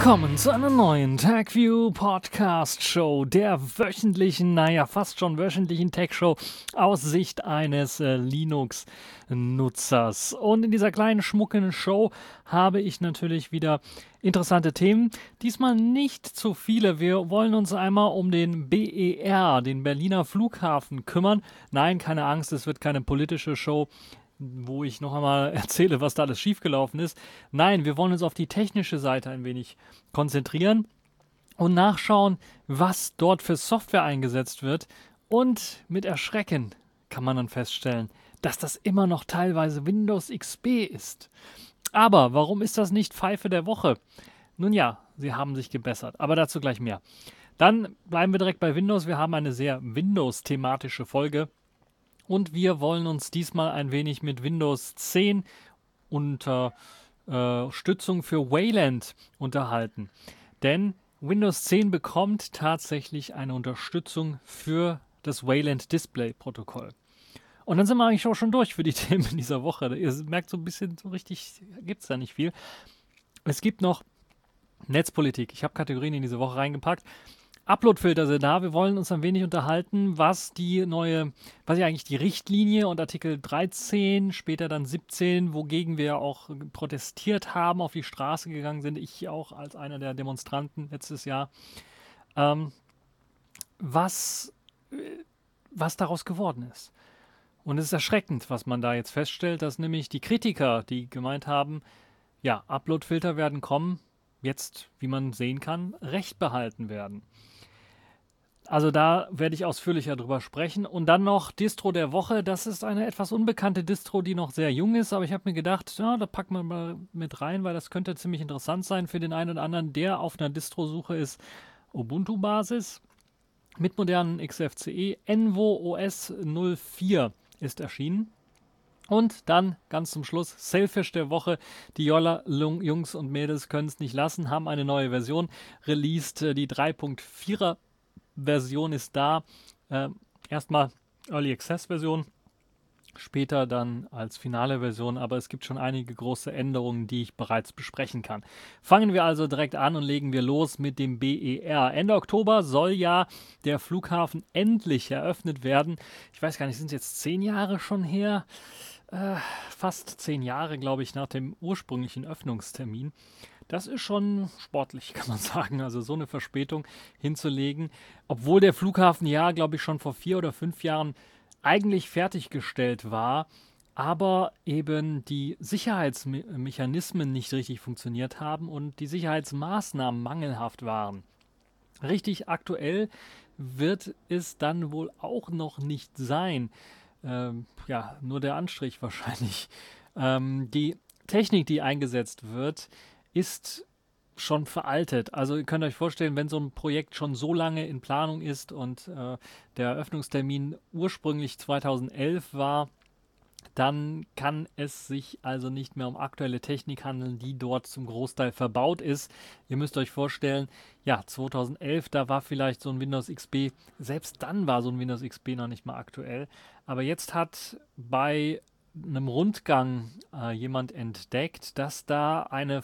Willkommen zu einer neuen TechView Podcast Show, der wöchentlichen, fast schon wöchentlichen Tech-Show aus Sicht eines Linux-Nutzers. Und in dieser kleinen, schmucken Show habe ich natürlich wieder interessante Themen. Diesmal nicht zu viele. Wir wollen uns einmal um den BER, den Berliner Flughafen, kümmern. Nein, keine Angst, es wird keine politische Show, wo ich noch einmal erzähle, was da alles schiefgelaufen ist. Nein, wir wollen uns auf die technische Seite ein wenig konzentrieren und nachschauen, was dort für Software eingesetzt wird. Und mit Erschrecken kann man dann feststellen, dass das immer noch teilweise Windows XP ist. Aber warum ist das nicht Pfeife der Woche? Nun ja, sie haben sich gebessert, aber dazu gleich mehr. Dann bleiben wir direkt bei Windows. Wir haben eine sehr Windows-thematische Folge. Und wir wollen uns diesmal ein wenig mit Windows 10 unter Stützung für Wayland unterhalten. Denn Windows 10 bekommt tatsächlich eine Unterstützung für das Wayland Display Protokoll. Und dann sind wir eigentlich auch schon durch für die Themen in dieser Woche. Ihr merkt so ein bisschen, so richtig gibt es da nicht viel. Es gibt noch Netzpolitik. Ich habe Kategorien in diese Woche reingepackt. Uploadfilter sind da. Wir wollen uns ein wenig unterhalten, was eigentlich die Richtlinie und Artikel 13, später dann 17, wogegen wir auch protestiert haben, auf die Straße gegangen sind. Ich auch als einer der Demonstranten letztes Jahr. Was daraus geworden ist. Und es ist erschreckend, was man da jetzt feststellt, dass nämlich die Kritiker, die gemeint haben, ja, Uploadfilter werden kommen, jetzt, wie man sehen kann, Recht behalten werden. Also da werde ich ausführlicher drüber sprechen. Und dann noch Distro der Woche. Das ist eine etwas unbekannte Distro, die noch sehr jung ist. Aber ich habe mir gedacht, ja, da packen wir mal mit rein, weil das könnte ziemlich interessant sein für den einen oder anderen, der auf einer Distro-Suche ist. Ubuntu-Basis mit modernen XFCE. Envo OS 04 ist erschienen. Und dann ganz zum Schluss Sailfish der Woche. Die Jolla-Jungs und Mädels können es nicht lassen, haben eine neue Version released. Die 3.4er Version ist da. Erstmal Early Access Version, später dann als finale Version, aber es gibt schon einige große Änderungen, die ich bereits besprechen kann. Fangen wir also direkt an und legen wir los mit dem BER. Ende Oktober soll ja der Flughafen endlich eröffnet werden. Ich weiß gar nicht, sind es jetzt 10 Jahre schon her? Fast 10 Jahre, glaube ich, nach dem ursprünglichen Öffnungstermin. Das ist schon sportlich, kann man sagen, also so eine Verspätung hinzulegen, obwohl der Flughafen ja, glaube ich, schon vor 4 oder 5 Jahren eigentlich fertiggestellt war, aber eben die Sicherheitsmechanismen nicht richtig funktioniert haben und die Sicherheitsmaßnahmen mangelhaft waren. Richtig aktuell wird es dann wohl auch noch nicht sein. Nur der Anstrich wahrscheinlich. Die Technik, die eingesetzt wird, ist schon veraltet. Also ihr könnt euch vorstellen, wenn so ein Projekt schon so lange in Planung ist und der Eröffnungstermin ursprünglich 2011 war, dann kann es sich also nicht mehr um aktuelle Technik handeln, die dort zum Großteil verbaut ist. Ihr müsst euch vorstellen, ja, 2011, da war vielleicht so ein Windows XP, selbst dann war so ein Windows XP noch nicht mal aktuell. Aber jetzt hat bei einem Rundgang jemand entdeckt, dass da eine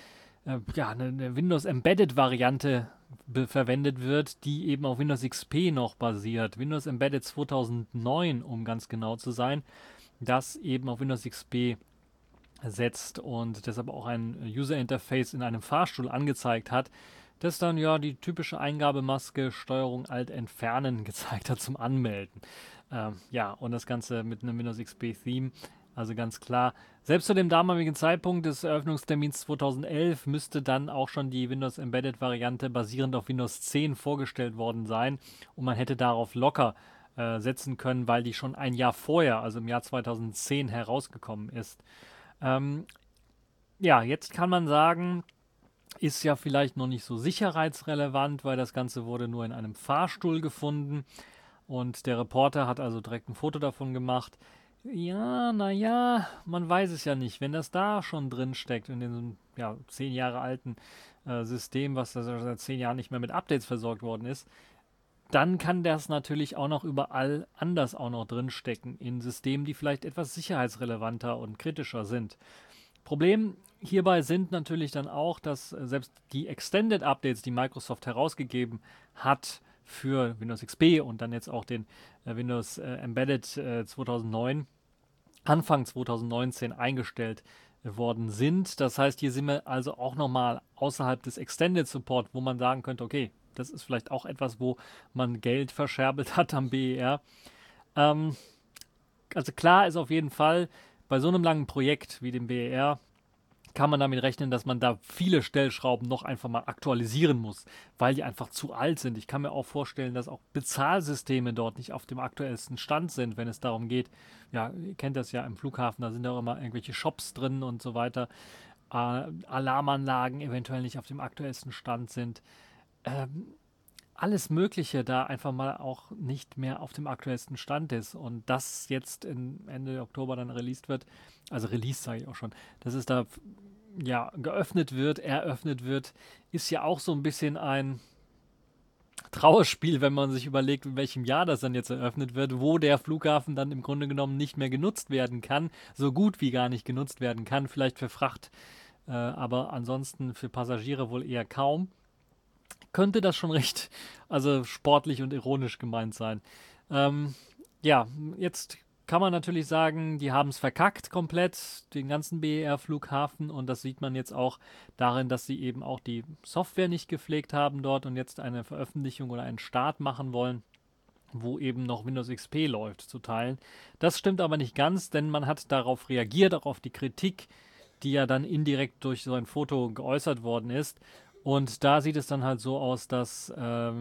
eine Windows Embedded Variante verwendet wird, die eben auf Windows XP noch basiert. Windows Embedded 2009, um ganz genau zu sein, das eben auf Windows XP setzt und deshalb auch ein User Interface in einem Fahrstuhl angezeigt hat, das dann ja die typische Eingabemaske Steuerung Alt entfernen gezeigt hat zum Anmelden. Und das Ganze mit einem Windows XP Theme. Also ganz klar, selbst zu dem damaligen Zeitpunkt des Eröffnungstermins 2011 müsste dann auch schon die Windows Embedded Variante basierend auf Windows 10 vorgestellt worden sein und man hätte darauf locker setzen können, weil die schon ein Jahr vorher, also im Jahr 2010 herausgekommen ist. Jetzt kann man sagen, ist ja vielleicht noch nicht so sicherheitsrelevant, weil das Ganze wurde nur in einem Fahrstuhl gefunden und der Reporter hat also direkt ein Foto davon gemacht. Ja, man weiß es ja nicht. Wenn das da schon drin steckt in diesem 10 Jahre alten System, was seit 10 Jahren nicht mehr mit Updates versorgt worden ist, dann kann das natürlich auch noch überall anders auch noch drinstecken in Systemen, die vielleicht etwas sicherheitsrelevanter und kritischer sind. Problem Hierbei sind natürlich dann auch, dass selbst die Extended Updates, die Microsoft herausgegeben hat für Windows XP und dann jetzt auch den Windows Embedded 2009, Anfang 2019 eingestellt worden sind. Das heißt, hier sind wir also auch nochmal außerhalb des Extended Support, wo man sagen könnte, okay, das ist vielleicht auch etwas, wo man Geld verscherbelt hat am BER. Ähm, also klar ist auf jeden Fall, bei so einem langen Projekt wie dem BER kann man damit rechnen, dass man da viele Stellschrauben noch einfach mal aktualisieren muss, weil die einfach zu alt sind. Ich kann mir auch vorstellen, dass auch Bezahlsysteme dort nicht auf dem aktuellsten Stand sind, wenn es darum geht. Ja, ihr kennt das ja im Flughafen, da sind ja auch immer irgendwelche Shops drin und so weiter. Alarmanlagen eventuell nicht auf dem aktuellsten Stand sind. Ähm, Alles Mögliche da einfach mal auch nicht mehr auf dem aktuellsten Stand ist und das jetzt Ende Oktober dann released wird, also released sage ich auch schon, dass es da ja geöffnet wird, eröffnet wird, ist ja auch so ein bisschen ein Trauerspiel, wenn man sich überlegt, in welchem Jahr das dann jetzt eröffnet wird, wo der Flughafen dann im Grunde genommen nicht mehr genutzt werden kann, so gut wie gar nicht genutzt werden kann, vielleicht für Fracht, aber ansonsten für Passagiere wohl eher kaum. Könnte das schon recht, also sportlich und ironisch gemeint sein. Ähm, ja, jetzt kann man natürlich sagen, die haben es verkackt komplett, den ganzen BER-Flughafen. Und das sieht man jetzt auch darin, dass sie eben auch die Software nicht gepflegt haben dort und jetzt eine Veröffentlichung oder einen Start machen wollen, wo eben noch Windows XP läuft, zu teilen. Das stimmt aber nicht ganz, denn man hat darauf reagiert, auch auf die Kritik, die ja dann indirekt durch so ein Foto geäußert worden ist. Und da sieht es dann halt so aus, dass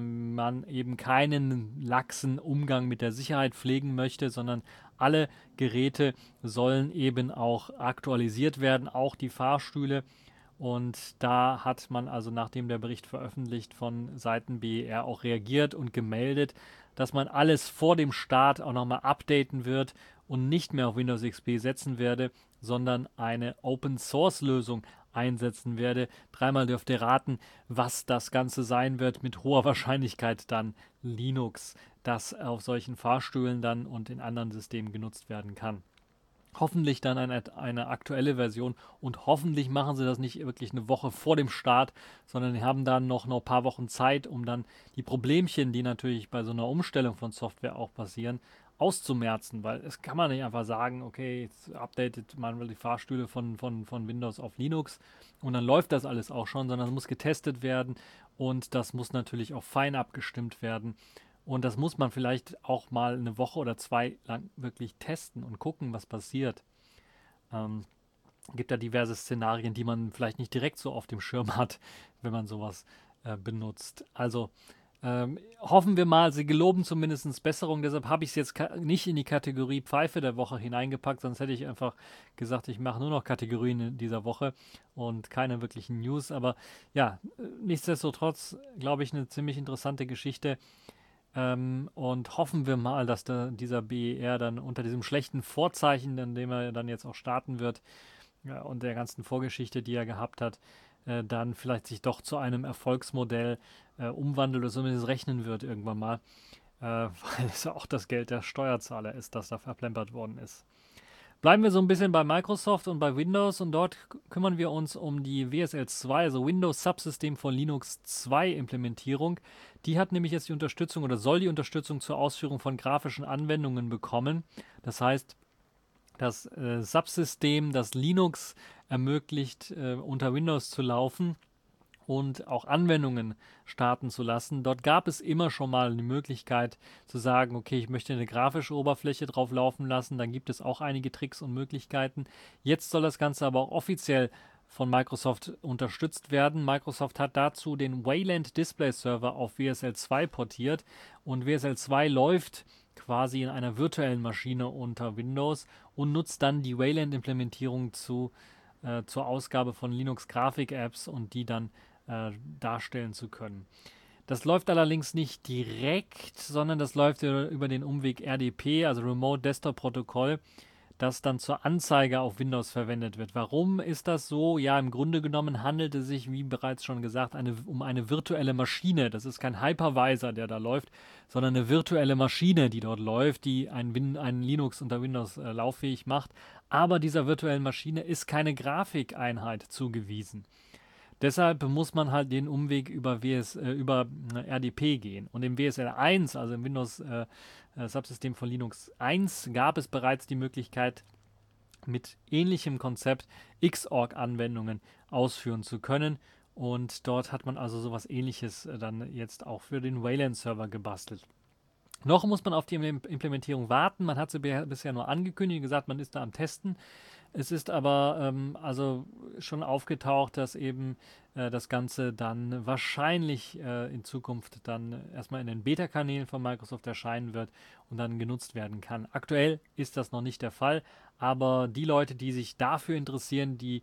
man eben keinen laxen Umgang mit der Sicherheit pflegen möchte, sondern alle Geräte sollen eben auch aktualisiert werden, auch die Fahrstühle. Und da hat man also, nachdem der Bericht veröffentlicht von Seiten BER, auch reagiert und gemeldet, dass man alles vor dem Start auch nochmal updaten wird und nicht mehr auf Windows XP setzen werde, sondern eine Open-Source-Lösung einsetzen werde. Dreimal dürft ihr raten, was das Ganze sein wird. Mit hoher Wahrscheinlichkeit dann Linux, das auf solchen Fahrstühlen dann und in anderen Systemen genutzt werden kann. Hoffentlich dann eine aktuelle Version und hoffentlich machen sie das nicht wirklich eine Woche vor dem Start, sondern die haben dann noch ein paar Wochen Zeit, um dann die Problemchen, die natürlich bei so einer Umstellung von Software auch passieren, auszumerzen, weil es kann man nicht einfach sagen, okay, jetzt updatet man die Fahrstühle von Windows auf Linux und dann läuft das alles auch schon, sondern es muss getestet werden und das muss natürlich auch fein abgestimmt werden. Und das muss man vielleicht auch mal eine Woche oder zwei lang wirklich testen und gucken, was passiert. Ähm, Gibt ja diverse Szenarien, die man vielleicht nicht direkt so auf dem Schirm hat, wenn man sowas benutzt. Also hoffen wir mal, sie geloben zumindest Besserung. Deshalb habe ich es jetzt nicht in die Kategorie Pfeife der Woche hineingepackt, sonst hätte ich einfach gesagt, ich mache nur noch Kategorien in dieser Woche und keine wirklichen News. Aber ja, nichtsdestotrotz glaube ich eine ziemlich interessante Geschichte. Und hoffen wir mal, dass dieser BER dann unter diesem schlechten Vorzeichen, in dem er dann jetzt auch starten wird, ja, und der ganzen Vorgeschichte, die er gehabt hat, dann vielleicht sich doch zu einem Erfolgsmodell umwandelt oder zumindest rechnen wird irgendwann mal, weil es ja auch das Geld der Steuerzahler ist, das da verplempert worden ist. Bleiben wir so ein bisschen bei Microsoft und bei Windows und dort kümmern wir uns um die WSL 2, also Windows Subsystem for Linux 2 Implementierung. Die hat nämlich jetzt die Unterstützung oder soll die Unterstützung zur Ausführung von grafischen Anwendungen bekommen. Das heißt, das Subsystem, das Linux ermöglicht, unter Windows zu laufen und auch Anwendungen starten zu lassen. Dort gab es immer schon mal die Möglichkeit zu sagen, okay, ich möchte eine grafische Oberfläche drauf laufen lassen. Dann gibt es auch einige Tricks und Möglichkeiten. Jetzt soll das Ganze aber auch offiziell von Microsoft unterstützt werden. Microsoft hat dazu den Wayland Display Server auf WSL 2 portiert und WSL 2 läuft quasi in einer virtuellen Maschine unter Windows und nutzt dann die Wayland-Implementierung zur Ausgabe von Linux-Grafik-Apps und die dann darstellen zu können. Das läuft allerdings nicht direkt, sondern das läuft über den Umweg RDP, also Remote Desktop Protokoll. das dann zur Anzeige auf Windows verwendet wird. Warum ist das so? Ja, im Grunde genommen handelt es sich, wie bereits schon gesagt, um eine virtuelle Maschine. Das ist kein Hypervisor, der da läuft, sondern eine virtuelle Maschine, die dort läuft, die ein Linux unter Windows lauffähig macht. Aber dieser virtuellen Maschine ist keine Grafikeinheit zugewiesen. Deshalb muss man halt den Umweg über RDP gehen. Und im WSL 1, also im Windows Subsystem von Linux 1, gab es bereits die Möglichkeit, mit ähnlichem Konzept Xorg-Anwendungen ausführen zu können. Und dort hat man also sowas Ähnliches dann jetzt auch für den Wayland-Server gebastelt. Noch muss man auf die Implementierung warten. Man hat sie bisher nur angekündigt, gesagt, man ist da am Testen. Es ist aber also schon aufgetaucht, dass eben das Ganze dann wahrscheinlich in Zukunft dann erstmal in den Beta-Kanälen von Microsoft erscheinen wird und dann genutzt werden kann. Aktuell ist das noch nicht der Fall, aber die Leute, die sich dafür interessieren, die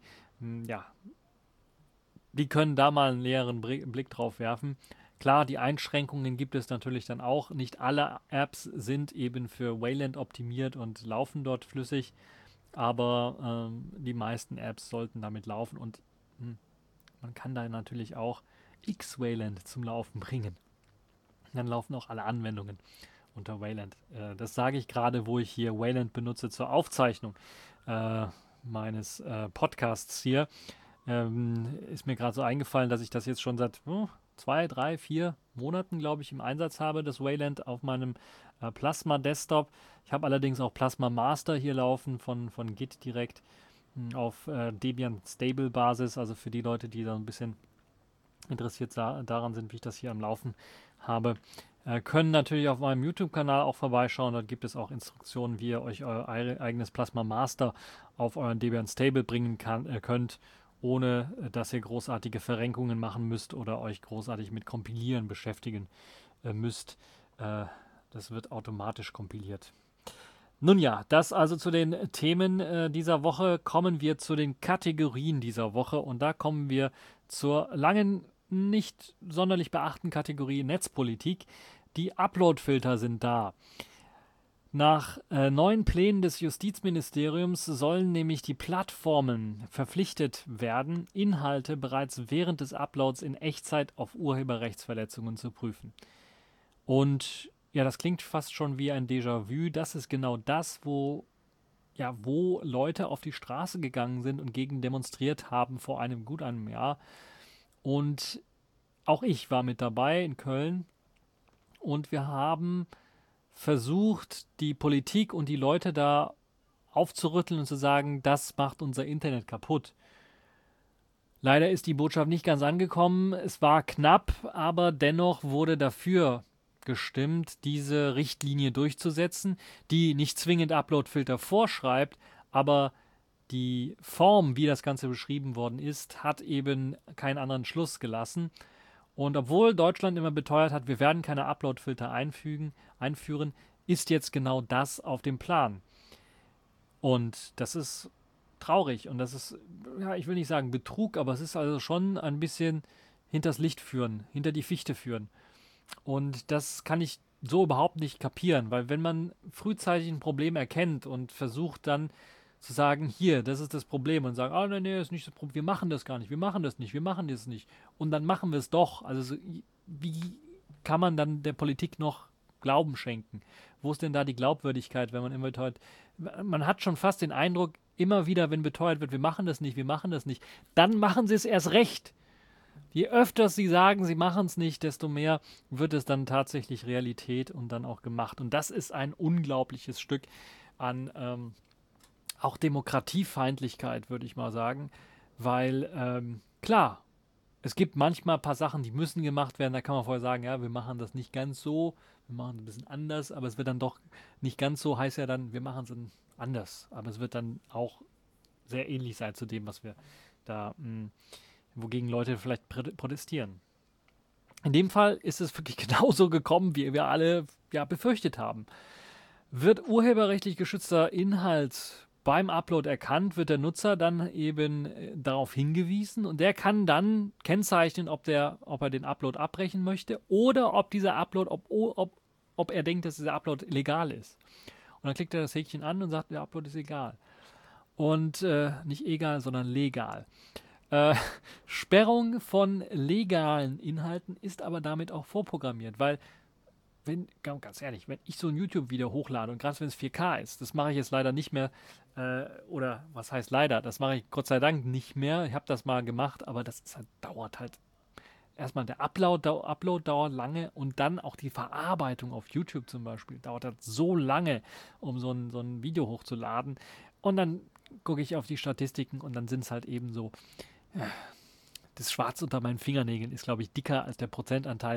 können da mal einen näheren Blick drauf werfen. Klar, die Einschränkungen gibt es natürlich dann auch. Nicht alle Apps sind eben für Wayland optimiert und laufen dort flüssig. Aber die meisten Apps sollten damit laufen und man kann da natürlich auch X-Wayland zum Laufen bringen. Dann laufen auch alle Anwendungen unter Wayland. Das sage ich gerade, wo ich hier Wayland benutze zur Aufzeichnung meines Podcasts hier. Ist mir gerade so eingefallen, dass ich das jetzt schon seit 2, 3, 4 Monaten, glaube ich, im Einsatz habe, das Wayland auf meinem Plasma Desktop. Ich habe allerdings auch Plasma Master hier laufen von Git direkt auf Debian Stable Basis, also für die Leute, die da ein bisschen interessiert daran sind, wie ich das hier am Laufen habe, können natürlich auf meinem YouTube-Kanal auch vorbeischauen. Dort gibt es auch Instruktionen, wie ihr euch euer eigenes Plasma Master auf euren Debian Stable bringen könnt, ohne dass ihr großartige Verrenkungen machen müsst oder euch großartig mit Kompilieren beschäftigen müsst. Das wird automatisch kompiliert. Nun ja, das also zu den Themen dieser Woche. Kommen wir zu den Kategorien dieser Woche und da kommen wir zur langen, nicht sonderlich beachten Kategorie Netzpolitik. Die Uploadfilter sind da. Nach neuen Plänen des Justizministeriums sollen nämlich die Plattformen verpflichtet werden, Inhalte bereits während des Uploads in Echtzeit auf Urheberrechtsverletzungen zu prüfen. Und ja, das klingt fast schon wie ein Déjà-vu. Das ist genau das, wo Leute auf die Straße gegangen sind und gegen demonstriert haben vor gut einem Jahr. Und auch ich war mit dabei in Köln und wir haben versucht, die Politik und die Leute da aufzurütteln und zu sagen, das macht unser Internet kaputt. Leider ist die Botschaft nicht ganz angekommen. Es war knapp, aber dennoch wurde dafür gestimmt, diese Richtlinie durchzusetzen, die nicht zwingend Uploadfilter vorschreibt, aber die Form, wie das Ganze beschrieben worden ist, hat eben keinen anderen Schluss gelassen. Und obwohl Deutschland immer beteuert hat, wir werden keine Uploadfilter einführen, ist jetzt genau das auf dem Plan. Und das ist traurig und das ist, ja, ich will nicht sagen Betrug, aber es ist also schon ein bisschen hinters Licht führen, hinter die Fichte führen. Und das kann ich so überhaupt nicht kapieren, weil wenn man frühzeitig ein Problem erkennt und versucht dann zu sagen, hier, das ist das Problem und sagen, nee, das ist nicht das Problem, wir machen das gar nicht, wir machen das nicht und dann machen wir es doch. Also wie kann man dann der Politik noch Glauben schenken? Wo ist denn da die Glaubwürdigkeit, wenn man immer beteuert? Man hat schon fast den Eindruck, immer wieder, wenn beteuert wird, wir machen das nicht, dann machen sie es erst recht. Je öfter sie sagen, sie machen es nicht, desto mehr wird es dann tatsächlich Realität und dann auch gemacht. Und das ist ein unglaubliches Stück an auch Demokratiefeindlichkeit, würde ich mal sagen. Weil, klar, es gibt manchmal ein paar Sachen, die müssen gemacht werden. Da kann man vorher sagen, ja, wir machen das nicht ganz so, wir machen es ein bisschen anders, aber es wird dann doch nicht ganz so, heißt ja dann, wir machen es anders. Aber es wird dann auch sehr ähnlich sein zu dem, was wir da wogegen Leute vielleicht protestieren. In dem Fall ist es wirklich genauso gekommen, wie wir alle befürchtet haben. Wird urheberrechtlich geschützter Inhalt beim Upload erkannt, wird der Nutzer dann eben darauf hingewiesen und der kann dann kennzeichnen, ob er den Upload abbrechen möchte oder ob dieser Upload, ob er denkt, dass dieser Upload legal ist. Und dann klickt er das Häkchen an und sagt, der Upload ist egal. Und nicht egal, sondern legal. Äh, Sperrung von legalen Inhalten ist aber damit auch vorprogrammiert, weil ganz ehrlich, wenn ich so ein YouTube-Video hochlade und gerade wenn es 4K ist, das mache ich jetzt leider nicht mehr, oder was heißt leider, das mache ich Gott sei Dank nicht mehr. Ich habe das mal gemacht, aber das ist halt, dauert halt. Erstmal der Upload dauert lange und dann auch die Verarbeitung auf YouTube zum Beispiel dauert halt so lange, um so ein Video hochzuladen. Und dann gucke ich auf die Statistiken und dann sind es halt eben so, das Schwarz unter meinen Fingernägeln ist, glaube ich, dicker als der Prozentanteil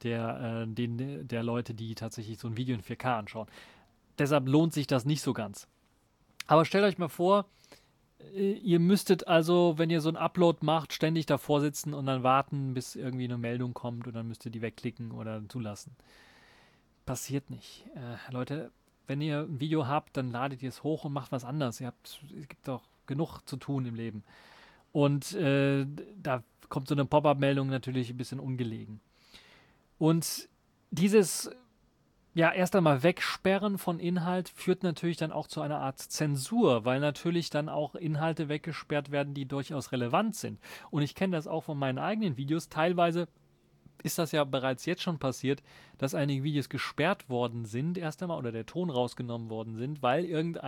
der Leute, die tatsächlich so ein Video in 4K anschauen. Deshalb lohnt sich das nicht so ganz. Aber stellt euch mal vor, ihr müsstet also, wenn ihr so ein Upload macht, ständig davor sitzen und dann warten, bis irgendwie eine Meldung kommt und dann müsst ihr die wegklicken oder zulassen. Passiert nicht. Leute, wenn ihr ein Video habt, dann ladet ihr es hoch und macht was anderes. Es gibt doch genug zu tun im Leben. Und da kommt so eine Pop-up-Meldung natürlich ein bisschen ungelegen. Und dieses, ja, erst einmal Wegsperren von Inhalt führt natürlich dann auch zu einer Art Zensur, weil natürlich dann auch Inhalte weggesperrt werden, die durchaus relevant sind. Und ich kenne das auch von meinen eigenen Videos. Teilweise ist das ja bereits jetzt schon passiert, dass einige Videos gesperrt worden sind, erst einmal, oder der Ton rausgenommen worden sind, weil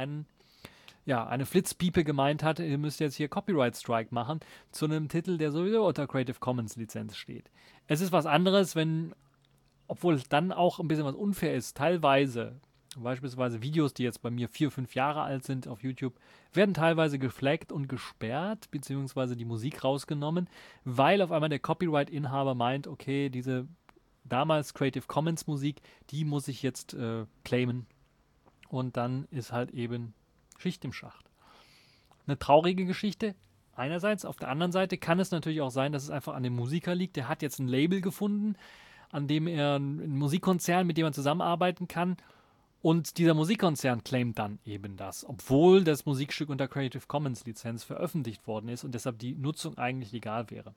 eine Flitzpiepe gemeint hat, ihr müsst jetzt hier Copyright Strike machen zu einem Titel, der sowieso unter Creative Commons Lizenz steht. Es ist was anderes, obwohl es dann auch ein bisschen was unfair ist, teilweise, beispielsweise Videos, die jetzt bei mir 4, 5 Jahre alt sind auf YouTube, werden teilweise geflaggt und gesperrt, beziehungsweise die Musik rausgenommen, weil auf einmal der Copyright-Inhaber meint, okay, diese damals Creative Commons Musik, die muss ich jetzt claimen. Und dann ist halt eben Schicht im Schacht. Eine traurige Geschichte. Einerseits, auf der anderen Seite kann es natürlich auch sein, dass es einfach an dem Musiker liegt. Der hat jetzt ein Label gefunden, an dem er ein Musikkonzern, mit dem man zusammenarbeiten kann. Und dieser Musikkonzern claimt dann eben das, obwohl das Musikstück unter Creative Commons Lizenz veröffentlicht worden ist und deshalb die Nutzung eigentlich legal wäre.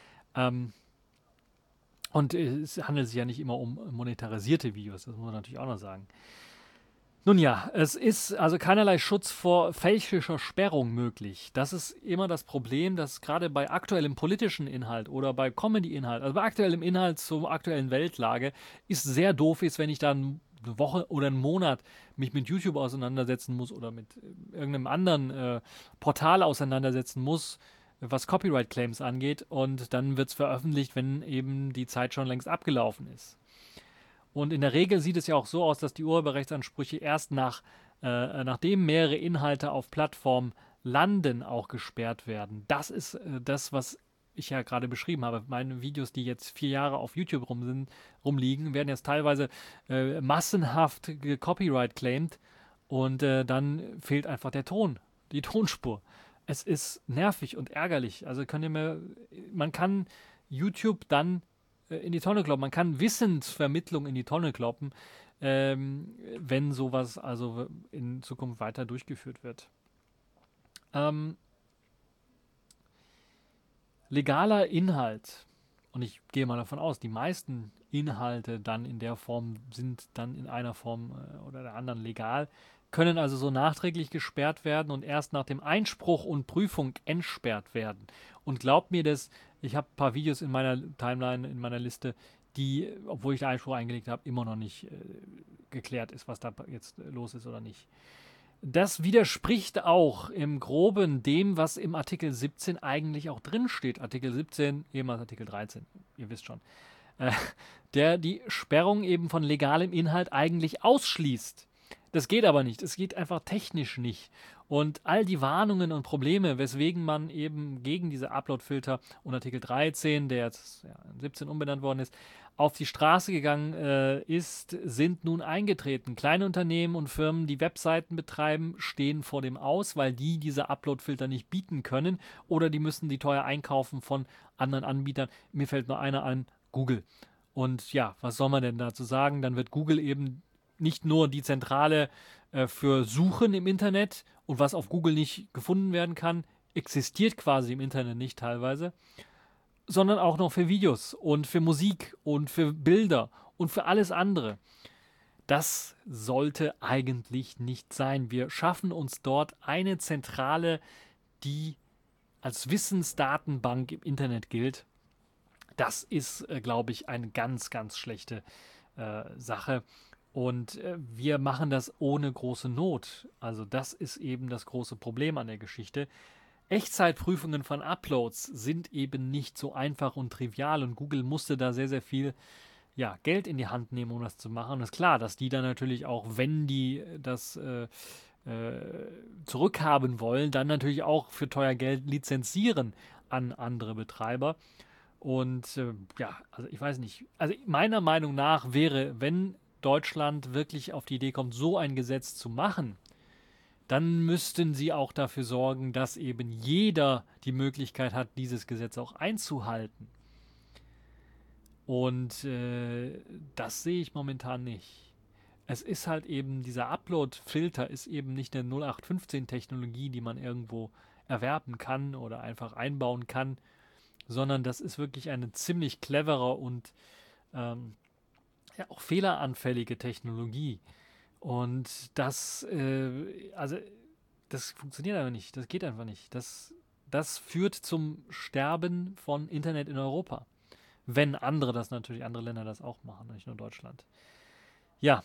Und es handelt sich ja nicht immer um monetarisierte Videos, das muss man natürlich auch noch sagen. Nun ja, es ist also keinerlei Schutz vor fälschlicher Sperrung möglich. Das ist immer das Problem, dass gerade bei aktuellem politischen Inhalt oder bei Comedy-Inhalt, also bei aktuellem Inhalt zur aktuellen Weltlage, ist sehr doof ist, wenn ich dann eine Woche oder einen Monat mich mit YouTube auseinandersetzen muss oder mit irgendeinem anderen Portal auseinandersetzen muss, was Copyright-Claims angeht, und dann wird es veröffentlicht, wenn eben die Zeit schon längst abgelaufen ist. Und in der Regel sieht es ja auch so aus, dass die Urheberrechtsansprüche erst nachdem mehrere Inhalte auf Plattformen landen, auch gesperrt werden. Das ist das, was ich ja gerade beschrieben habe. Meine Videos, die jetzt 4 Jahre auf YouTube rumliegen, werden jetzt teilweise massenhaft Copyright-claimed und dann fehlt einfach der Ton, die Tonspur. Es ist nervig und ärgerlich. Also man kann YouTube dann in die Tonne kloppen. Man kann Wissensvermittlung in die Tonne kloppen, wenn sowas also in Zukunft weiter durchgeführt wird. Legaler Inhalt, und ich gehe mal davon aus, die meisten Inhalte dann in der Form sind dann in einer Form oder der anderen legal, können also so nachträglich gesperrt werden und erst nach dem Einspruch und Prüfung entsperrt werden. Und glaubt mir das, ich habe ein paar Videos in meiner Timeline, in meiner Liste, die, obwohl ich den Einspruch eingelegt habe, immer noch nicht geklärt ist, was da jetzt los ist oder nicht. Das widerspricht auch im Groben dem, was im Artikel 17 eigentlich auch drin steht. Artikel 17, ehemals Artikel 13, ihr wisst schon. Der die Sperrung eben von legalem Inhalt eigentlich ausschließt. Das geht aber nicht. Es geht einfach technisch nicht. Und all die Warnungen und Probleme, weswegen man eben gegen diese Upload-Filter und Artikel 13, der jetzt in 17 umbenannt worden ist, auf die Straße gegangen ist, sind nun eingetreten. Kleine Unternehmen und Firmen, die Webseiten betreiben, stehen vor dem Aus, weil die diese Upload-Filter nicht bieten können oder die müssen die teuer einkaufen von anderen Anbietern. Mir fällt nur einer an, Google. Und ja, was soll man denn dazu sagen? Dann wird Google eben nicht nur die Zentrale für Suchen im Internet, und was auf Google nicht gefunden werden kann, existiert quasi im Internet nicht teilweise, sondern auch noch für Videos und für Musik und für Bilder und für alles andere. Das sollte eigentlich nicht sein. Wir schaffen uns dort eine Zentrale, die als Wissensdatenbank im Internet gilt. Das ist, glaube ich, eine ganz, ganz schlechte Sache. Und wir machen das ohne große Not. Also das ist eben das große Problem an der Geschichte. Echtzeitprüfungen von Uploads sind eben nicht so einfach und trivial und Google musste da sehr, sehr viel Geld in die Hand nehmen, um das zu machen. Und es ist klar, dass die dann natürlich auch, wenn die das zurückhaben wollen, dann natürlich auch für teuer Geld lizenzieren an andere Betreiber. Und also ich weiß nicht. Also meiner Meinung nach wäre, wenn Deutschland wirklich auf die Idee kommt, so ein Gesetz zu machen, dann müssten sie auch dafür sorgen, dass eben jeder die Möglichkeit hat, dieses Gesetz auch einzuhalten. Und das sehe ich momentan nicht. Es ist halt eben, dieser Upload-Filter ist eben nicht eine 0815-Technologie, die man irgendwo erwerben kann oder einfach einbauen kann, sondern das ist wirklich eine ziemlich clevere und auch fehleranfällige Technologie. Und das funktioniert einfach nicht. Das geht einfach nicht. Das führt zum Sterben von Internet in Europa. Wenn andere Länder das auch machen, nicht nur Deutschland. Ja,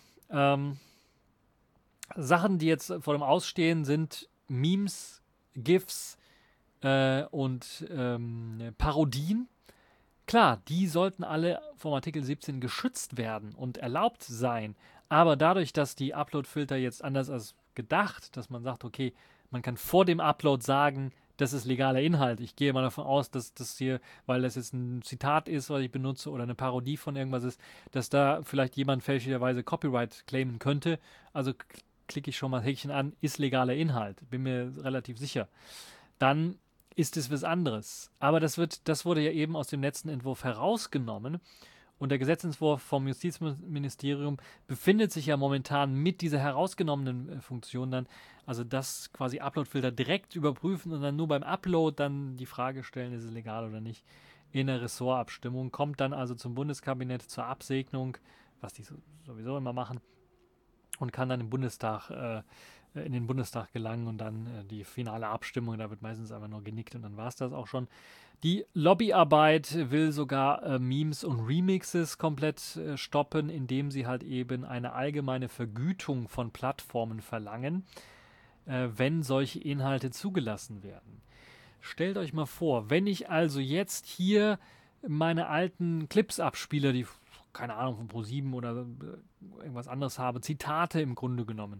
Sachen, die jetzt vor dem Ausstehen, sind Memes, GIFs und Parodien. Klar, die sollten alle vom Artikel 17 geschützt werden und erlaubt sein. Aber dadurch, dass die Upload-Filter jetzt anders als gedacht, dass man sagt, okay, man kann vor dem Upload sagen, das ist legaler Inhalt. Ich gehe mal davon aus, dass das hier, weil das jetzt ein Zitat ist, was ich benutze, oder eine Parodie von irgendwas ist, dass da vielleicht jemand fälschlicherweise Copyright claimen könnte. Also klicke ich schon mal Häkchen an, ist legaler Inhalt. Bin mir relativ sicher. Dann ist es was anderes. Aber das wurde ja eben aus dem letzten Entwurf herausgenommen. Und der Gesetzentwurf vom Justizministerium befindet sich ja momentan mit dieser herausgenommenen Funktion dann, also das quasi Uploadfilter direkt überprüfen und dann nur beim Upload dann die Frage stellen, ist es legal oder nicht, in der Ressortabstimmung, kommt dann also zum Bundeskabinett zur Absegnung, was die sowieso immer machen, und kann dann im Bundestag in den Bundestag gelangen und dann die finale Abstimmung, da wird meistens einfach nur genickt und dann war es das auch schon. Die Lobbyarbeit will sogar Memes und Remixes komplett stoppen, indem sie halt eben eine allgemeine Vergütung von Plattformen verlangen, wenn solche Inhalte zugelassen werden. Stellt euch mal vor, wenn ich also jetzt hier meine alten Clips abspiele, die, keine Ahnung, von Pro7 oder irgendwas anderes habe, Zitate im Grunde genommen,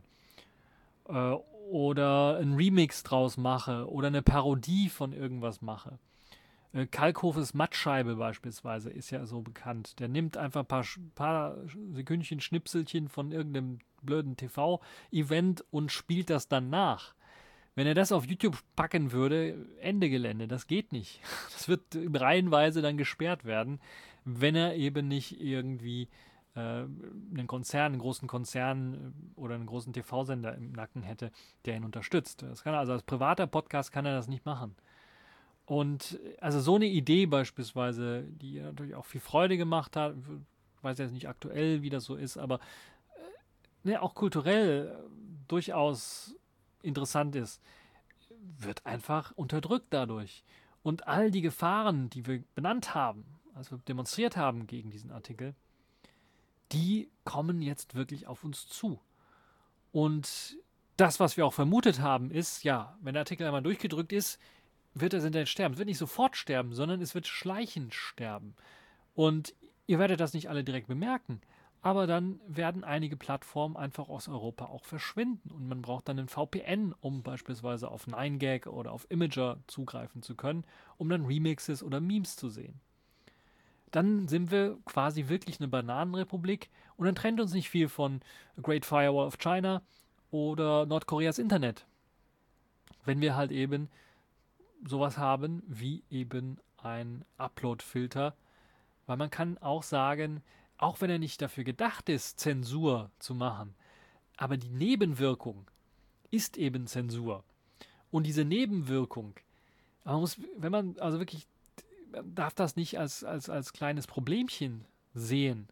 oder ein Remix draus mache oder eine Parodie von irgendwas mache. Kalkhofes Mattscheibe beispielsweise ist ja so bekannt. Der nimmt einfach ein paar Sekündchen, Schnipselchen von irgendeinem blöden TV-Event und spielt das dann nach. Wenn er das auf YouTube packen würde, Ende Gelände, das geht nicht. Das wird reihenweise dann gesperrt werden, wenn er eben nicht irgendwie einen großen Konzern oder einen großen TV-Sender im Nacken hätte, der ihn unterstützt. Das kann er, also als privater Podcast kann er das nicht machen. Und also so eine Idee beispielsweise, die natürlich auch viel Freude gemacht hat, ich weiß jetzt nicht aktuell, wie das so ist, aber auch kulturell durchaus interessant ist, wird einfach unterdrückt dadurch. Und all die Gefahren, die wir benannt haben, als wir demonstriert haben gegen diesen Artikel, die kommen jetzt wirklich auf uns zu. Und das, was wir auch vermutet haben, ist, ja, wenn der Artikel einmal durchgedrückt ist, wird das Internet sterben. Es wird nicht sofort sterben, sondern es wird schleichend sterben. Und ihr werdet das nicht alle direkt bemerken, aber dann werden einige Plattformen einfach aus Europa auch verschwinden und man braucht dann einen VPN, um beispielsweise auf 9gag oder auf Imager zugreifen zu können, um dann Remixes oder Memes zu sehen. Dann sind wir quasi wirklich eine Bananenrepublik und dann trennt uns nicht viel von Great Firewall of China oder Nordkoreas Internet. Wenn wir halt eben sowas haben wie eben ein Upload-Filter, weil man kann auch sagen, auch wenn er nicht dafür gedacht ist, Zensur zu machen, aber die Nebenwirkung ist eben Zensur. Und diese Nebenwirkung, man muss, wenn man darf das nicht als kleines Problemchen sehen,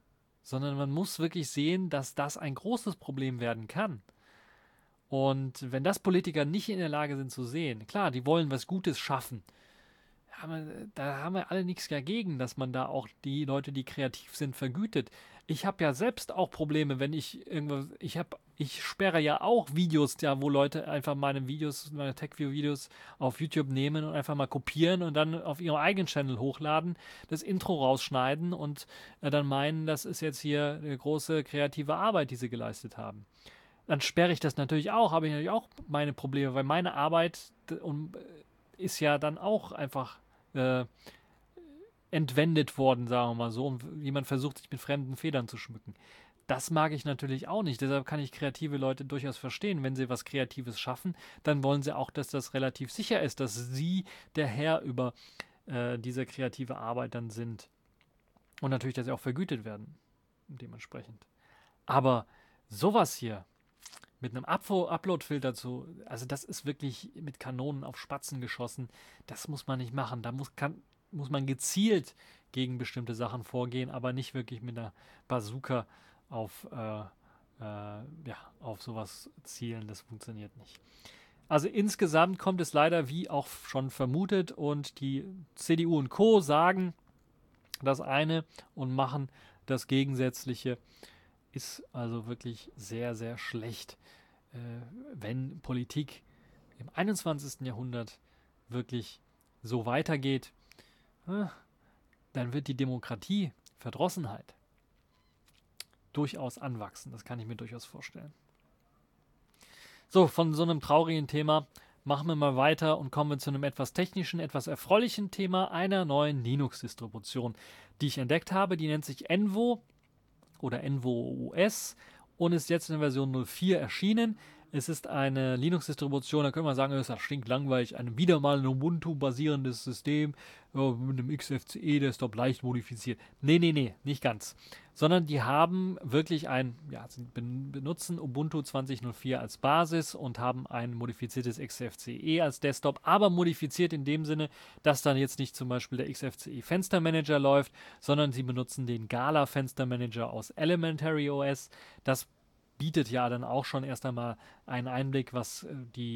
sondern man muss wirklich sehen, dass das ein großes Problem werden kann. Und wenn das Politiker nicht in der Lage sind zu sehen, klar, die wollen was Gutes schaffen, da haben wir alle nichts dagegen, dass man da auch die Leute, die kreativ sind, vergütet. Ich habe ja selbst auch Probleme, wenn ich irgendwas, ich sperre ja auch Videos, ja, wo Leute einfach meine Videos, meine TechView-Videos auf YouTube nehmen und einfach mal kopieren und dann auf ihrem eigenen Channel hochladen, das Intro rausschneiden und dann meinen, das ist jetzt hier eine große kreative Arbeit, die sie geleistet haben. Dann sperre ich das natürlich auch, habe ich natürlich auch meine Probleme, weil meine Arbeit ist ja dann auch einfach äh, entwendet worden, sagen wir mal so, und jemand versucht sich mit fremden Federn zu schmücken. Das mag ich natürlich auch nicht. Deshalb kann ich kreative Leute durchaus verstehen. Wenn sie was Kreatives schaffen, dann wollen sie auch, dass das relativ sicher ist, dass sie der Herr über diese kreative Arbeit dann sind. Und natürlich, dass sie auch vergütet werden, dementsprechend. Aber sowas hier mit einem Upload-Filter also das ist wirklich mit Kanonen auf Spatzen geschossen. Das muss man nicht machen. Da muss man gezielt gegen bestimmte Sachen vorgehen, aber nicht wirklich mit einer Bazooka auf sowas zielen. Das funktioniert nicht. Also insgesamt kommt es leider wie auch schon vermutet und die CDU und Co. sagen das eine und machen das Gegensätzliche. Ist also wirklich sehr, sehr schlecht, wenn Politik im 21. Jahrhundert wirklich so weitergeht. Dann wird die Demokratie, Verdrossenheit, durchaus anwachsen. Das kann ich mir durchaus vorstellen. So, von so einem traurigen Thema machen wir mal weiter und kommen wir zu einem etwas technischen, etwas erfreulichen Thema einer neuen Linux-Distribution, die ich entdeckt habe. Die nennt sich Envo oder Envo OS und ist jetzt in der Version 0.4 erschienen. Es ist eine Linux-Distribution, da können wir sagen, das stinkt langweilig, wieder mal ein Ubuntu-basierendes System mit einem XFCE-Desktop leicht modifiziert. Nee, nicht ganz. Sondern die haben wirklich sie benutzen Ubuntu 20.04 als Basis und haben ein modifiziertes XFCE als Desktop, aber modifiziert in dem Sinne, dass dann jetzt nicht zum Beispiel der XFCE Fenstermanager läuft, sondern sie benutzen den Gala Fenstermanager aus Elementary OS. Das bietet ja dann auch schon erst einmal einen Einblick, was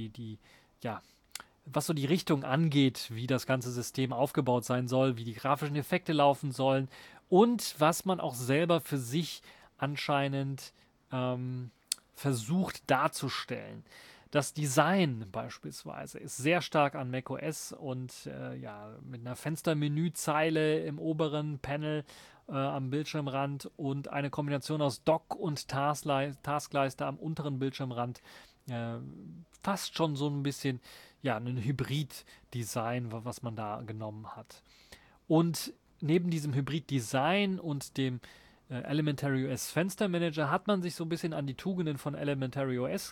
was so die Richtung angeht, wie das ganze System aufgebaut sein soll, wie die grafischen Effekte laufen sollen und was man auch selber für sich anscheinend versucht darzustellen. Das Design beispielsweise ist sehr stark an macOS und mit einer Fenstermenüzeile im oberen Panel am Bildschirmrand und eine Kombination aus Dock und Taskleiste am unteren Bildschirmrand. Fast schon so ein bisschen ein Hybrid-Design, was man da genommen hat. Und neben diesem Hybrid-Design und dem Elementary OS Fenstermanager hat man sich so ein bisschen an die Tugenden von Elementary OS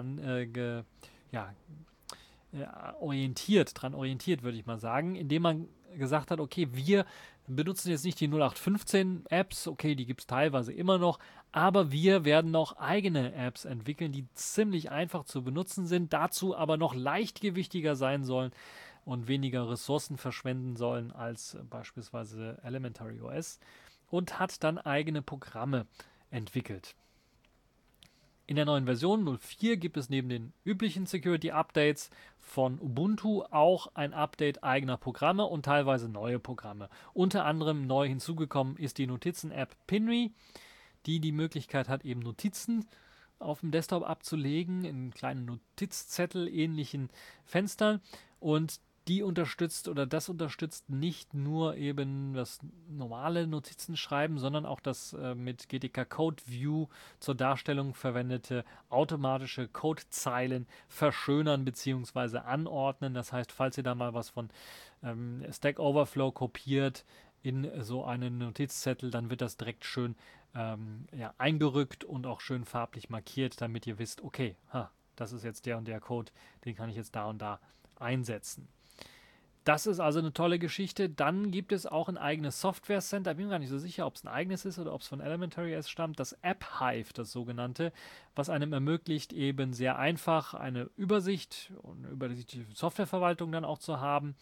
orientiert, würde ich mal sagen, indem man gesagt hat, okay, wir benutzen jetzt nicht die 0815 Apps, okay, die gibt es teilweise immer noch, aber wir werden noch eigene Apps entwickeln, die ziemlich einfach zu benutzen sind, dazu aber noch leichtgewichtiger sein sollen und weniger Ressourcen verschwenden sollen als beispielsweise Elementary OS und hat dann eigene Programme entwickelt. In der neuen Version 0.4 gibt es neben den üblichen Security-Updates von Ubuntu auch ein Update eigener Programme und teilweise neue Programme. Unter anderem neu hinzugekommen ist die Notizen-App Pinry, die Möglichkeit hat, eben Notizen auf dem Desktop abzulegen, in kleinen Notizzettel ähnlichen Fenstern, und das unterstützt nicht nur eben das normale Notizenschreiben, sondern auch das mit GTK Code View zur Darstellung verwendete automatische Codezeilen verschönern bzw. anordnen. Das heißt, falls ihr da mal was von Stack Overflow kopiert in so einen Notizzettel, dann wird das direkt schön eingerückt und auch schön farblich markiert, damit ihr wisst, okay, das ist jetzt der und der Code, den kann ich jetzt da und da einsetzen. Das ist also eine tolle Geschichte. Dann gibt es auch ein eigenes Software Center. Bin mir gar nicht so sicher, ob es ein eigenes ist oder ob es von Elementary OS stammt. Das App Hive, das sogenannte, was einem ermöglicht, eben sehr einfach eine übersichtliche Softwareverwaltung dann auch zu haben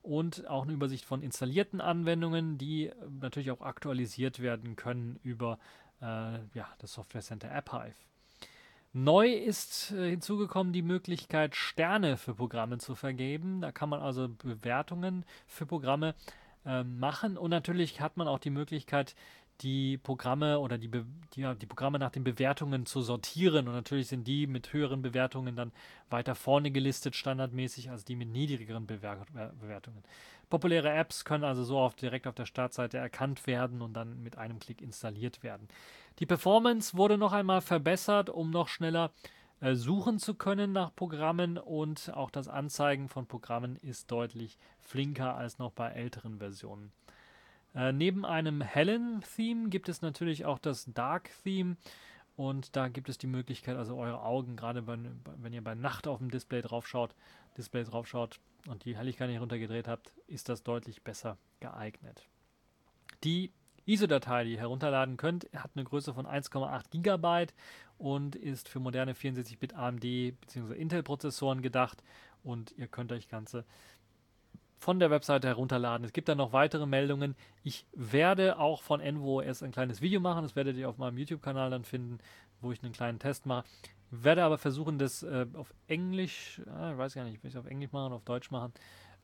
und auch eine Übersicht von installierten Anwendungen, die natürlich auch aktualisiert werden können über das Software Center AppHive. Neu ist hinzugekommen die Möglichkeit, Sterne für Programme zu vergeben. Da kann man also Bewertungen für Programme machen und natürlich hat man auch die Möglichkeit, die Programme oder die Programme nach den Bewertungen zu sortieren und natürlich sind die mit höheren Bewertungen dann weiter vorne gelistet standardmäßig als die mit niedrigeren Bewertungen. Populäre Apps können also so direkt auf der Startseite erkannt werden und dann mit einem Klick installiert werden. Die Performance wurde noch einmal verbessert, um noch schneller suchen zu können nach Programmen und auch das Anzeigen von Programmen ist deutlich flinker als noch bei älteren Versionen. Neben einem hellen Theme gibt es natürlich auch das Dark Theme und da gibt es die Möglichkeit, also eure Augen, gerade wenn ihr bei Nacht auf dem Display draufschaut und die Helligkeit nicht runtergedreht habt, ist das deutlich besser geeignet. Die ISO-Datei, die ihr herunterladen könnt, hat eine Größe von 1,8 GB und ist für moderne 64-Bit AMD bzw. Intel-Prozessoren gedacht und ihr könnt euch Ganze von der Webseite herunterladen. Es gibt dann noch weitere Meldungen. Ich werde auch von NVOS ein kleines Video machen, das werdet ihr auf meinem YouTube-Kanal dann finden, wo ich einen kleinen Test mache. Werde aber versuchen, das auf Englisch, ich weiß gar nicht, will ich es auf Englisch machen oder auf Deutsch machen.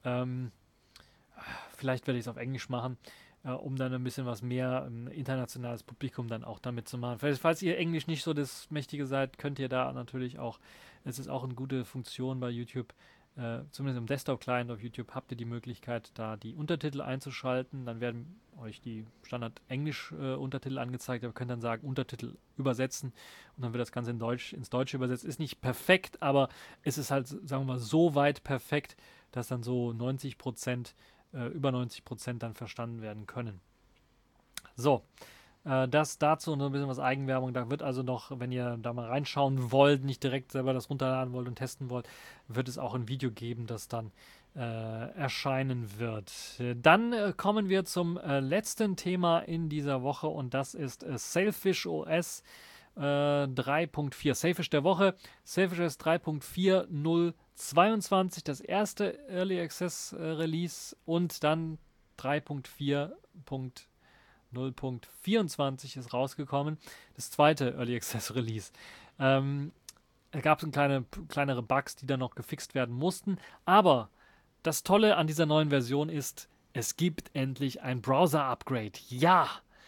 Vielleicht werde ich es auf Englisch machen, um dann ein bisschen was mehr internationales Publikum dann auch damit zu machen. Falls ihr Englisch nicht so das Mächtige seid, könnt ihr da natürlich auch, es ist auch eine gute Funktion bei YouTube, zumindest im Desktop-Client auf YouTube habt ihr die Möglichkeit, da die Untertitel einzuschalten. Dann werden euch die Standard-Englisch-Untertitel angezeigt. Ihr könnt dann sagen, Untertitel übersetzen und dann wird das Ganze ins Deutsche übersetzt. Ist nicht perfekt, aber es ist halt, sagen wir mal, so weit perfekt, dass dann so 90%, über 90% dann verstanden werden können. So, das dazu und so ein bisschen was Eigenwerbung. Da wird also noch, wenn ihr da mal reinschauen wollt, nicht direkt selber das runterladen wollt und testen wollt, wird es auch ein Video geben, das dann erscheinen wird. Dann kommen wir zum letzten Thema in dieser Woche und das ist Sailfish OS 3.4. Sailfish der Woche. Sailfish OS 3.4.0.22, das erste Early Access Release und dann 3.4.0.24 ist rausgekommen. Das zweite Early Access Release. Da gab es kleinere Bugs, die dann noch gefixt werden mussten. Aber das Tolle an dieser neuen Version ist, es gibt endlich ein Browser-Upgrade. Ja!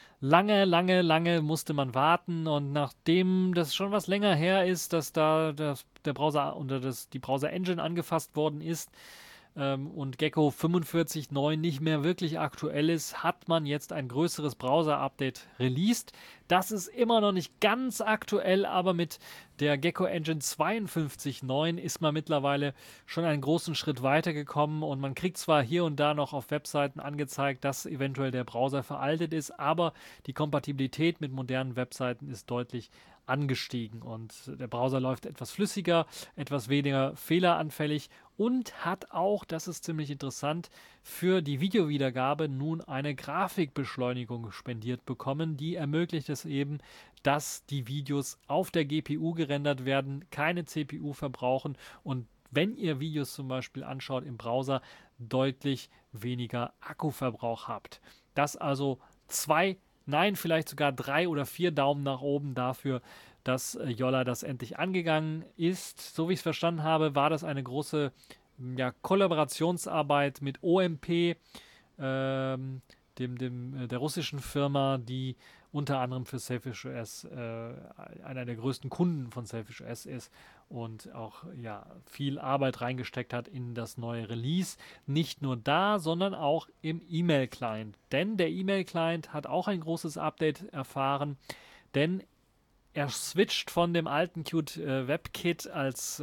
Lange musste man warten und nachdem das schon was länger her ist, dass da der Browser unter die Browser-Engine angefasst worden ist, und Gecko 45.9 nicht mehr wirklich aktuell ist, hat man jetzt ein größeres Browser-Update released. Das ist immer noch nicht ganz aktuell, aber mit der Gecko Engine 52.9 ist man mittlerweile schon einen großen Schritt weitergekommen und man kriegt zwar hier und da noch auf Webseiten angezeigt, dass eventuell der Browser veraltet ist, aber die Kompatibilität mit modernen Webseiten ist deutlich angestiegen und der Browser läuft etwas flüssiger, etwas weniger fehleranfällig und hat auch, das ist ziemlich interessant, für die Videowiedergabe nun eine Grafikbeschleunigung spendiert bekommen. Die ermöglicht es eben, dass die Videos auf der GPU gerendert werden, keine CPU verbrauchen und wenn ihr Videos zum Beispiel anschaut im Browser, deutlich weniger Akkuverbrauch habt. Das also vielleicht sogar 3 oder 4 Daumen nach oben dafür, dass Jolla das endlich angegangen ist. So wie ich es verstanden habe, war das eine große Kollaborationsarbeit mit OMP, der russischen Firma, die unter anderem für Sailfish OS einer der größten Kunden von Sailfish OS ist und auch viel Arbeit reingesteckt hat in das neue Release. Nicht nur da, sondern auch im E-Mail-Client. Denn der E-Mail-Client hat auch ein großes Update erfahren, denn er switcht von dem alten Qt WebKit als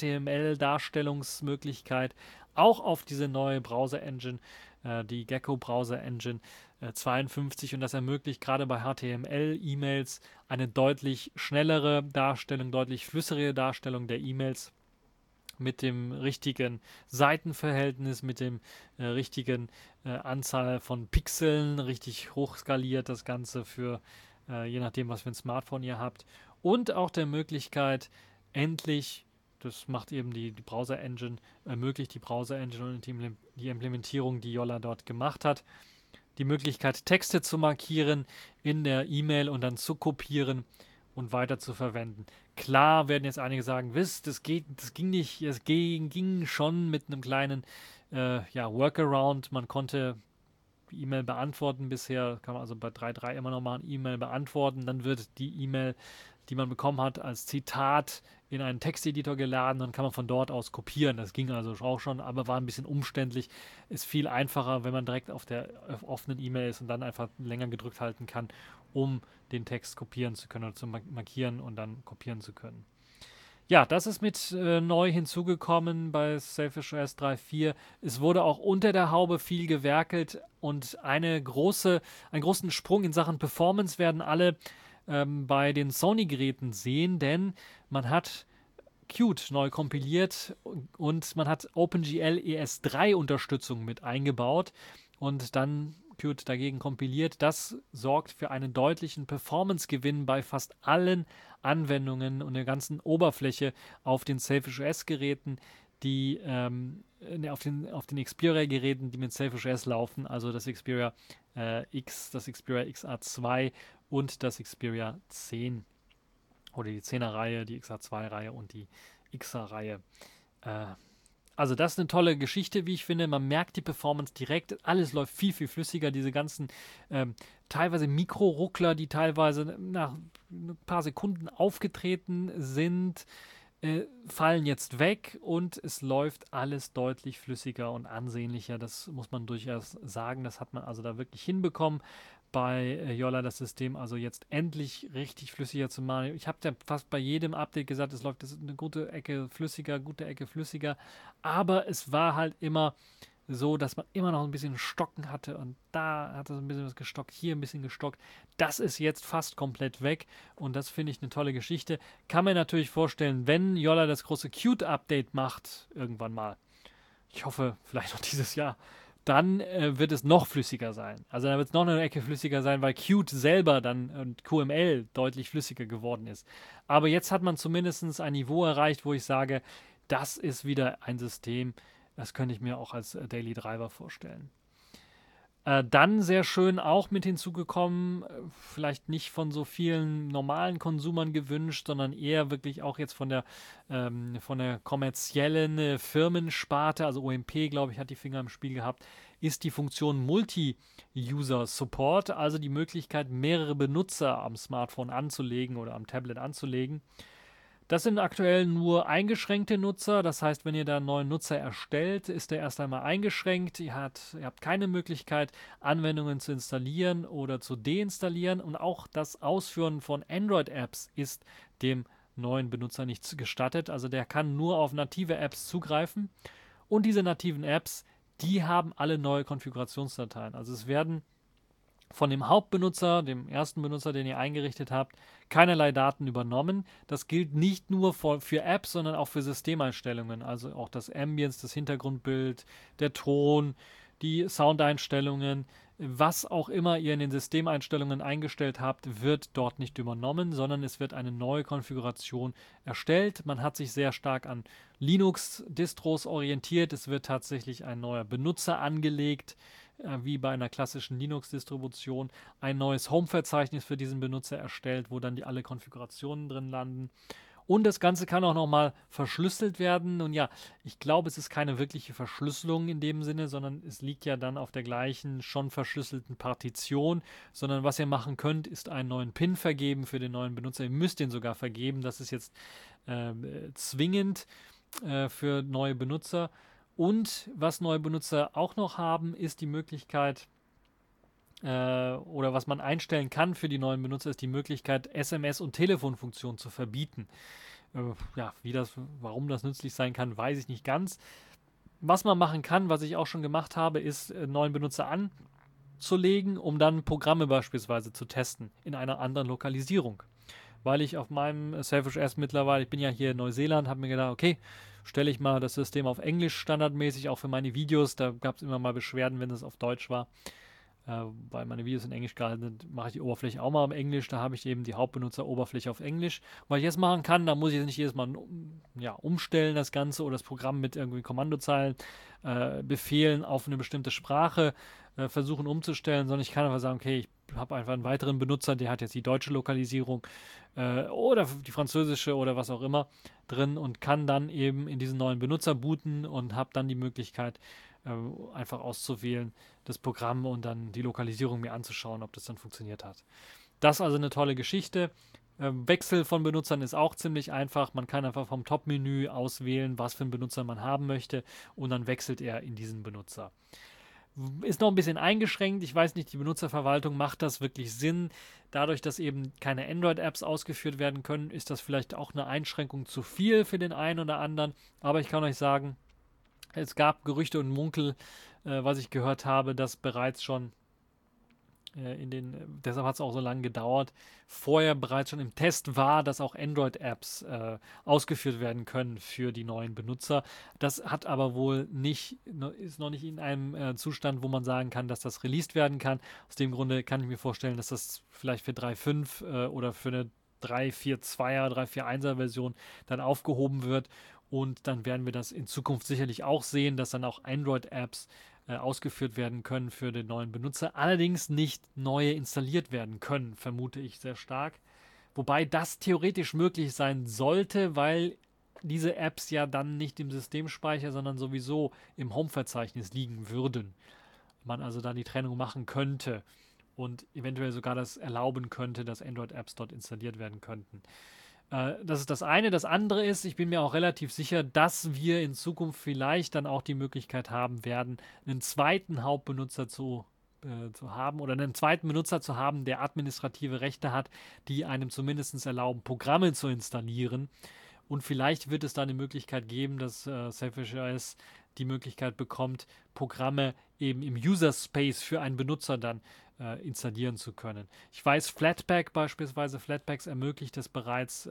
HTML-Darstellungsmöglichkeit auch auf diese neue Browser-Engine, die Gecko Browser-Engine 52 und das ermöglicht gerade bei HTML-E-Mails eine deutlich schnellere Darstellung, deutlich flüssigere Darstellung der E-Mails mit dem richtigen Seitenverhältnis, mit dem richtigen Anzahl von Pixeln, richtig hochskaliert das Ganze für je nachdem, was für ein Smartphone ihr habt und auch der Möglichkeit, endlich das macht eben die Browser-Engine, ermöglicht die Browser-Engine und die Implementierung, die Yolla dort gemacht hat. Die Möglichkeit, Texte zu markieren in der E-Mail und dann zu kopieren und weiter zu verwenden. Klar werden jetzt einige sagen, das ging nicht, es ging schon mit einem kleinen Workaround. Man konnte die E-Mail beantworten bisher, kann man also bei 3.3 immer noch mal eine E-Mail beantworten, dann wird die E-Mail, die man bekommen hat, als Zitat in einen Texteditor geladen, dann kann man von dort aus kopieren. Das ging also auch schon, aber war ein bisschen umständlich. Ist viel einfacher, wenn man direkt auf der offenen E-Mail ist und dann einfach länger gedrückt halten kann, um den Text kopieren zu können oder zu markieren und dann kopieren zu können. Ja, das ist mit neu hinzugekommen bei Selfish OS 3.4. Es wurde auch unter der Haube viel gewerkelt und einen großen Sprung in Sachen Performance werden alle bei den Sony-Geräten sehen, denn man hat Qt neu kompiliert und man hat OpenGL ES3 Unterstützung mit eingebaut und dann Qt dagegen kompiliert. Das sorgt für einen deutlichen Performance-Gewinn bei fast allen Anwendungen und der ganzen Oberfläche auf den Selfish OS-Geräten, die auf den Xperia-Geräten, die mit Selfish OS laufen, also das Xperia X, das Xperia XA2 und das Xperia 10 oder die 10er-Reihe, die XA2-Reihe und die XA-Reihe. Also das ist eine tolle Geschichte, wie ich finde. Man merkt die Performance direkt. Alles läuft viel, viel flüssiger. Diese ganzen teilweise Mikroruckler, die teilweise nach ein paar Sekunden aufgetreten sind, fallen jetzt weg und es läuft alles deutlich flüssiger und ansehnlicher. Das muss man durchaus sagen. Das hat man also da wirklich hinbekommen bei Yolla, das System also jetzt endlich richtig flüssiger zu machen. Ich habe ja fast bei jedem Update gesagt, es läuft eine gute Ecke flüssiger, aber es war halt immer so, dass man immer noch ein bisschen Stocken hatte und da hat es ein bisschen was gestockt, hier ein bisschen gestockt. Das ist jetzt fast komplett weg und das finde ich eine tolle Geschichte. Kann man natürlich vorstellen, wenn Yolla das große Qt-Update macht, irgendwann mal, ich hoffe vielleicht noch dieses Jahr, dann wird es noch flüssiger sein. Also dann wird es noch eine Ecke flüssiger sein, weil Qt selber dann und QML deutlich flüssiger geworden ist. Aber jetzt hat man zumindest ein Niveau erreicht, wo ich sage, das ist wieder ein System, das könnte ich mir auch als Daily Driver vorstellen. Dann sehr schön auch mit hinzugekommen, vielleicht nicht von so vielen normalen Konsumern gewünscht, sondern eher wirklich auch jetzt von der kommerziellen Firmensparte, also OMP, glaube ich, hat die Finger im Spiel gehabt, ist die Funktion Multi-User-Support, also die Möglichkeit, mehrere Benutzer am Smartphone anzulegen oder am Tablet anzulegen. Das sind aktuell nur eingeschränkte Nutzer. Das heißt, wenn ihr da einen neuen Nutzer erstellt, ist der erst einmal eingeschränkt. Ihr habt keine Möglichkeit, Anwendungen zu installieren oder zu deinstallieren. Und auch das Ausführen von Android-Apps ist dem neuen Benutzer nicht gestattet. Also der kann nur auf native Apps zugreifen. Und diese nativen Apps, die haben alle neue Konfigurationsdateien. Also es werden von dem Hauptbenutzer, dem ersten Benutzer, den ihr eingerichtet habt, keinerlei Daten übernommen. Das gilt nicht nur für Apps, sondern auch für Systemeinstellungen, also auch das Ambience, das Hintergrundbild, der Ton, die Soundeinstellungen, was auch immer ihr in den Systemeinstellungen eingestellt habt, wird dort nicht übernommen, sondern es wird eine neue Konfiguration erstellt. Man hat sich sehr stark an Linux-Distros orientiert. Es wird tatsächlich ein neuer Benutzer angelegt, wie bei einer klassischen Linux-Distribution, ein neues Home-Verzeichnis für diesen Benutzer erstellt, wo dann alle Konfigurationen drin landen. Und das Ganze kann auch nochmal verschlüsselt werden. Und ja, ich glaube, es ist keine wirkliche Verschlüsselung in dem Sinne, sondern es liegt ja dann auf der gleichen schon verschlüsselten Partition. Sondern was ihr machen könnt, ist einen neuen PIN vergeben für den neuen Benutzer. Ihr müsst den sogar vergeben. Das ist jetzt zwingend für neue Benutzer. Und was neue Benutzer auch noch haben, ist die Möglichkeit, oder was man einstellen kann für die neuen Benutzer, ist die Möglichkeit, SMS- und Telefonfunktionen zu verbieten. Warum das nützlich sein kann, weiß ich nicht ganz. Was man machen kann, was ich auch schon gemacht habe, ist, neuen Benutzer anzulegen, um dann Programme beispielsweise zu testen in einer anderen Lokalisierung. Weil ich auf meinem Selfish OS mittlerweile, ich bin ja hier in Neuseeland, habe mir gedacht, okay, stelle ich mal das System auf Englisch standardmäßig, auch für meine Videos. Da gab es immer mal Beschwerden, wenn es auf Deutsch war. weil meine Videos in Englisch gehalten sind, mache ich die Oberfläche auch mal im Englisch. Da habe ich eben die Hauptbenutzeroberfläche auf Englisch. Weil ich jetzt machen kann, da muss ich jetzt nicht jedes Mal umstellen das Ganze oder das Programm mit irgendwie Kommandozeilen, Befehlen auf eine bestimmte Sprache versuchen umzustellen, sondern ich kann einfach sagen, okay, ich habe einfach einen weiteren Benutzer, der hat jetzt die deutsche Lokalisierung oder die französische oder was auch immer drin und kann dann eben in diesen neuen Benutzer booten und habe dann die Möglichkeit, einfach auszuwählen, das Programm und dann die Lokalisierung mir anzuschauen, ob das dann funktioniert hat. Das ist also eine tolle Geschichte. Wechsel von Benutzern ist auch ziemlich einfach. Man kann einfach vom Top-Menü auswählen, was für einen Benutzer man haben möchte und dann wechselt er in diesen Benutzer. Ist noch ein bisschen eingeschränkt. Ich weiß nicht, die Benutzerverwaltung, macht das wirklich Sinn? Dadurch, dass eben keine Android-Apps ausgeführt werden können, ist das vielleicht auch eine Einschränkung zu viel für den einen oder anderen. Aber ich kann euch sagen, es gab Gerüchte und Munkel, was ich gehört habe, dass bereits schon deshalb hat es auch so lange gedauert, vorher bereits schon im Test war, dass auch Android-Apps ausgeführt werden können für die neuen Benutzer. Das hat aber wohl ist noch nicht in einem Zustand, wo man sagen kann, dass das released werden kann. Aus dem Grunde kann ich mir vorstellen, dass das vielleicht für 3.5 oder für eine 3.4.2er, 3.4.1er Version dann aufgehoben wird. Und dann werden wir das in Zukunft sicherlich auch sehen, dass dann auch Android-Apps ausgeführt werden können für den neuen Benutzer. Allerdings nicht neue installiert werden können, vermute ich sehr stark. Wobei das theoretisch möglich sein sollte, weil diese Apps ja dann nicht im Systemspeicher, sondern sowieso im Home-Verzeichnis liegen würden. Man also dann die Trennung machen könnte und eventuell sogar das erlauben könnte, dass Android-Apps dort installiert werden könnten. Das ist das eine. Das andere ist, ich bin mir auch relativ sicher, dass wir in Zukunft vielleicht dann auch die Möglichkeit haben werden, einen zweiten Hauptbenutzer zu haben oder einen zweiten Benutzer zu haben, der administrative Rechte hat, die einem zumindest erlauben, Programme zu installieren. Und vielleicht wird es da eine Möglichkeit geben, dass Selfish.os die Möglichkeit bekommt, Programme eben im User Space für einen Benutzer dann installieren zu können. Ich weiß, Flatpak beispielsweise, Flatpaks ermöglicht es bereits,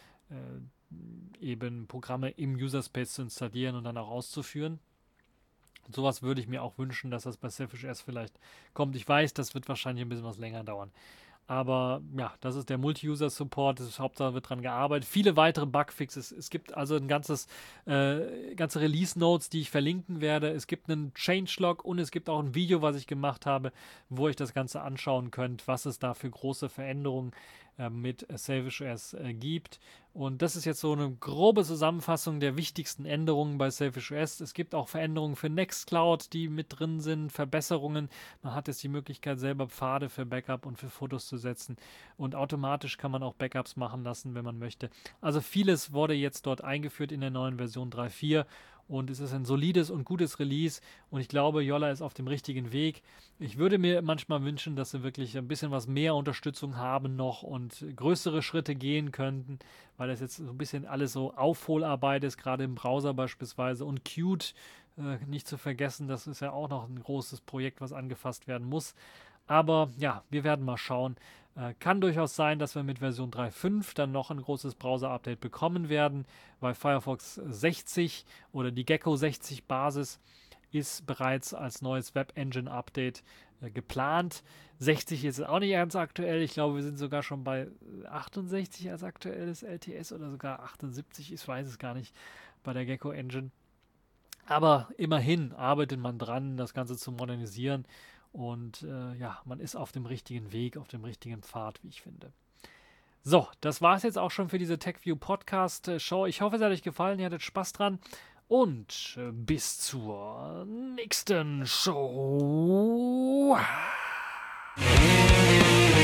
eben Programme im User Space zu installieren und dann auch auszuführen. Und sowas würde ich mir auch wünschen, dass das bei Selfish.os vielleicht kommt. Ich weiß, das wird wahrscheinlich ein bisschen was länger dauern. Aber ja, das ist der Multi-User-Support, das ist Hauptsache wird dran gearbeitet. Viele weitere Bugfixes. Es gibt also ein ganze Release-Notes, die ich verlinken werde. Es gibt einen Changelog und es gibt auch ein Video, was ich gemacht habe, wo ihr das Ganze anschauen könnt, was es da für große Veränderungen mit Selfish.os gibt. Und das ist jetzt so eine grobe Zusammenfassung der wichtigsten Änderungen bei Selfish.os. Es gibt auch Veränderungen für Nextcloud, die mit drin sind, Verbesserungen. Man hat jetzt die Möglichkeit, selber Pfade für Backup und für Fotos zu setzen. Und automatisch kann man auch Backups machen lassen, wenn man möchte. Also vieles wurde jetzt dort eingeführt in der neuen Version 3.4. Und es ist ein solides und gutes Release und ich glaube, Jolla ist auf dem richtigen Weg. Ich würde mir manchmal wünschen, dass sie wirklich ein bisschen was mehr Unterstützung haben noch und größere Schritte gehen könnten, weil das jetzt so ein bisschen alles so Aufholarbeit ist, gerade im Browser beispielsweise. Und Qt, nicht zu vergessen, das ist ja auch noch ein großes Projekt, was angefasst werden muss. Aber ja, wir werden mal schauen. Kann durchaus sein, dass wir mit Version 3.5 dann noch ein großes Browser-Update bekommen werden, weil Firefox 60 oder die Gecko 60 Basis ist bereits als neues Web-Engine-Update geplant. 60 ist auch nicht ganz aktuell. Ich glaube, wir sind sogar schon bei 68 als aktuelles LTS oder sogar 78. Ich weiß es gar nicht bei der Gecko Engine. Aber immerhin arbeitet man dran, das Ganze zu modernisieren. Und ja, man ist auf dem richtigen Weg, auf dem richtigen Pfad, wie ich finde. So, das war es jetzt auch schon für diese TechView Podcast Show. Ich hoffe, es hat euch gefallen, ihr hattet Spaß dran. Und bis zur nächsten Show.